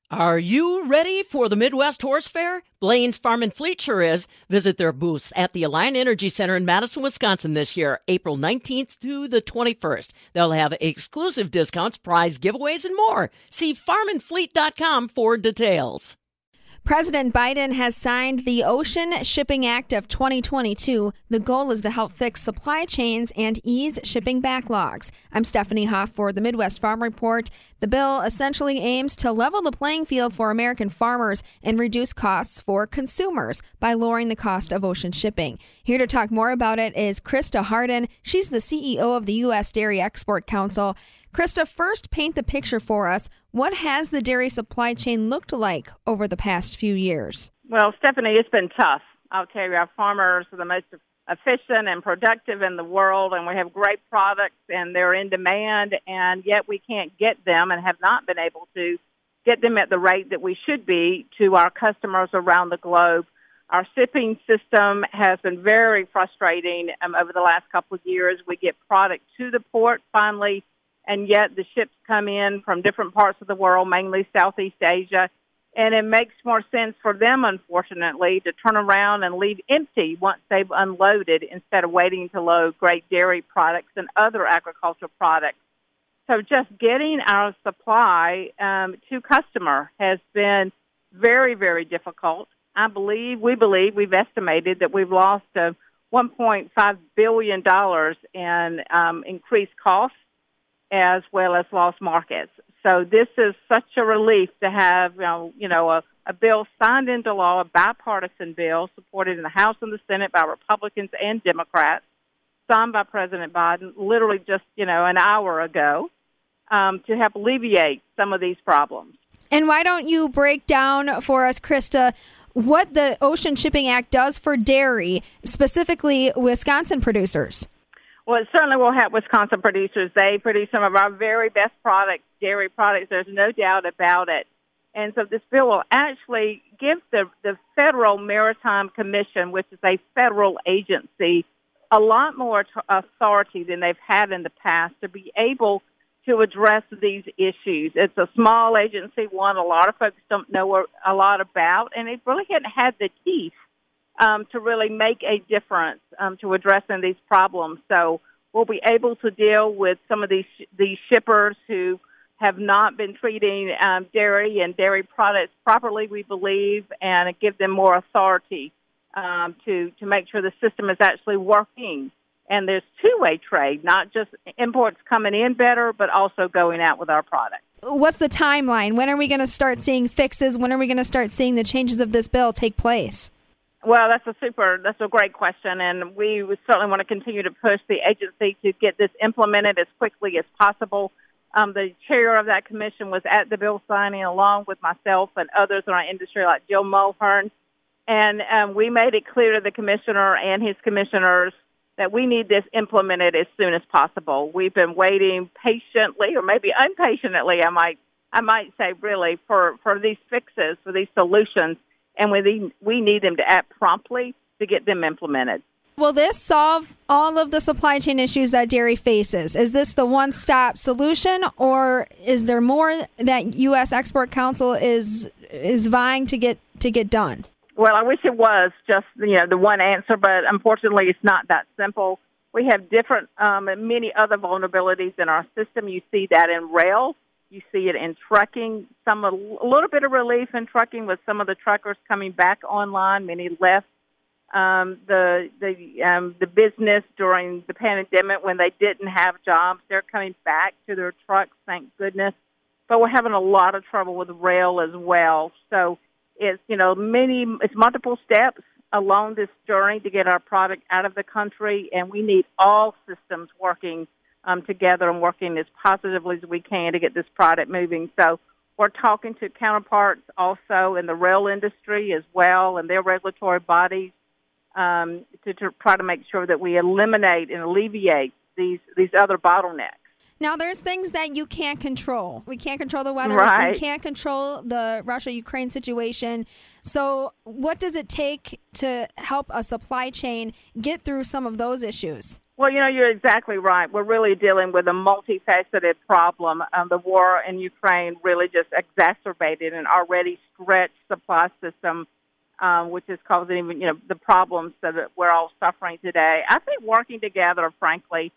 Are you ready for the Midwest Horse Fair? Blaine's Farm and Fleet sure is. Visit their booths at the Alliant Energy Center in Madison, Wisconsin this year, April 19th to the 21st. They'll have exclusive discounts, prize giveaways, and more. See farmandfleet.com for details. President Biden has signed the Ocean Shipping Act of 2022. The goal is to help fix supply chains and ease shipping backlogs. I'm Stephanie Hoff for the Midwest Farm Report. The bill essentially aims to level the playing field for American farmers and reduce costs for consumers by lowering the cost of ocean shipping. Here to talk more about it is Krista Harden. She's the CEO of the U.S. Dairy Export Council. Krista, first paint the picture for us. What has the dairy supply chain looked like over the past few years? Well, Stephanie, it's been tough. I'll tell you, our farmers are the most efficient and productive in the world, and we have great products, and they're in demand, and yet we can't get them and have not been able to get them at the rate that we should be to our customers around the globe. Our shipping system has been very frustrating over the last couple of years. We get product to the port finally, and yet the ships come in from different parts of the world, mainly Southeast Asia, and it makes more sense for them, unfortunately, to turn around and leave empty once they've unloaded instead of waiting to load great dairy products and other agricultural products. So just getting our supply to customer has been very, very difficult. We've estimated that we've lost $1.5 billion in increased costs, as well as lost markets. So this is such a relief to have, a bill signed into law, a bipartisan bill supported in the House and the Senate by Republicans and Democrats, signed by President Biden literally just, an hour ago, to help alleviate some of these problems. And why don't you break down for us, Krista, what the Ocean Shipping Act does for dairy, specifically Wisconsin producers? Well, it certainly will help Wisconsin producers. They produce some of our very best products, dairy products. There's no doubt about it. And so this bill will actually give the Federal Maritime Commission, which is a federal agency, a lot more authority than they've had in the past to be able to address these issues. It's a small agency, one a lot of folks don't know a lot about, and it really hadn't had the teeth to really make a difference to addressing these problems. So we'll be able to deal with some of these shippers who have not been treating dairy and dairy products properly, we believe, and give them more authority to make sure the system is actually working. And there's two-way trade, not just imports coming in better, but also going out with our products. What's the timeline? When are we going to start seeing fixes? When are we going to start seeing the changes of this bill take place? Well, that's a great question, and we certainly want to continue to push the agency to get this implemented as quickly as possible. The chair of that commission was at the bill signing along with myself and others in our industry like Jill Mulhern, and we made it clear to the commissioner and his commissioners that we need this implemented as soon as possible. We've been waiting patiently, or maybe impatiently, I might say, really, for these fixes, for these solutions. And we need them to act promptly to get them implemented. Will this solve all of the supply chain issues that dairy faces? Is this the one-stop solution, or is there more that U.S. Export Council is vying to get done? Well, I wish it was just the one answer, but unfortunately, it's not that simple. We have different many other vulnerabilities in our system. You see that in rail. You see it in trucking, a little bit of relief in trucking with some of the truckers coming back online. Many left the business during the pandemic when they didn't have jobs. They're coming back to their trucks, thank goodness. But we're having a lot of trouble with rail as well. So it's multiple steps along this journey to get our product out of the country, and we need all systems working together and working as positively as we can to get this product moving. So we're talking to counterparts also in the rail industry as well and their regulatory bodies to try to make sure that we eliminate and alleviate these other bottlenecks. Now, there's things that you can't control. We can't control the weather. Right. We can't control the Russia-Ukraine situation. So what does it take to help a supply chain get through some of those issues? Well, you're exactly right. We're really dealing with a multifaceted problem. The war in Ukraine really just exacerbated an already stretched supply system, which is causing even, the problems that we're all suffering today. I think working together, frankly,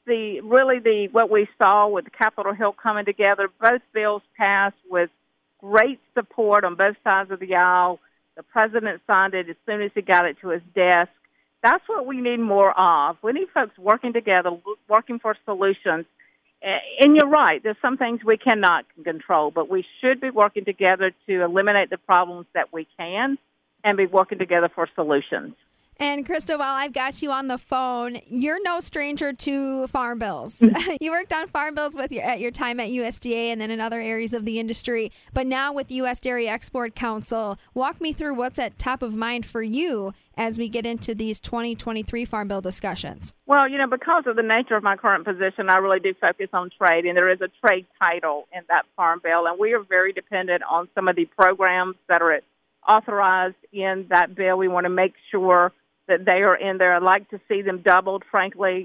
what we saw with Capitol Hill coming together, both bills passed with great support on both sides of the aisle. The president signed it as soon as he got it to his desk. That's what we need more of. We need folks working together, working for solutions. And you're right, there's some things we cannot control, but we should be working together to eliminate the problems that we can and be working together for solutions. And Krista, while I've got you on the phone, you're no stranger to farm bills. You worked on farm bills at your time at USDA and then in other areas of the industry. But now with U.S. Dairy Export Council, walk me through what's at top of mind for you as we get into these 2023 farm bill discussions. Well, because of the nature of my current position, I really do focus on trade, and there is a trade title in that farm bill, and we are very dependent on some of the programs that are authorized in that bill. We want to make sure that they are in there. I'd like to see them doubled, frankly.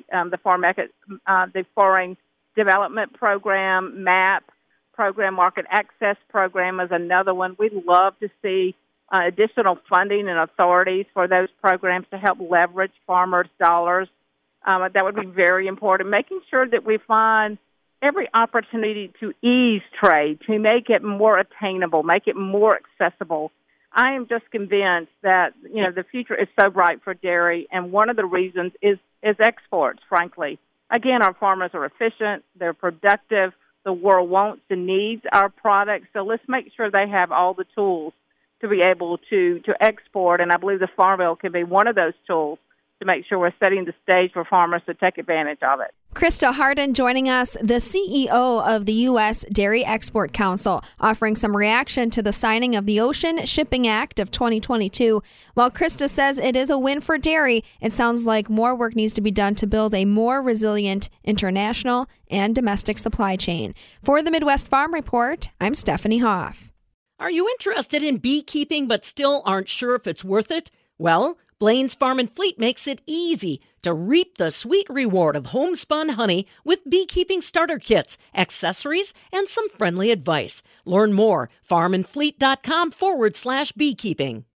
The Foreign Development Program, MAP program, Market Access Program is another one. We'd love to see additional funding and authorities for those programs to help leverage farmers' dollars. That would be very important. Making sure that we find every opportunity to ease trade, to make it more attainable, make it more accessible. I am just convinced that, the future is so bright for dairy, and one of the reasons is exports, frankly. Again, our farmers are efficient, they're productive, the world wants and needs our products, so let's make sure they have all the tools to be able to export, and I believe the Farm Bill can be one of those tools to make sure we're setting the stage for farmers to take advantage of it. Krista Hardin joining us, the CEO of the U.S. Dairy Export Council, offering some reaction to the signing of the Ocean Shipping Act of 2022. While Krista says it is a win for dairy, it sounds like more work needs to be done to build a more resilient international and domestic supply chain. For the Midwest Farm Report, I'm Stephanie Hoff. Are you interested in beekeeping but still aren't sure if it's worth it? Well, Blaine's Farm and Fleet makes it easy to reap the sweet reward of homespun honey with beekeeping starter kits, accessories, and some friendly advice. Learn more, farmandfleet.com/beekeeping.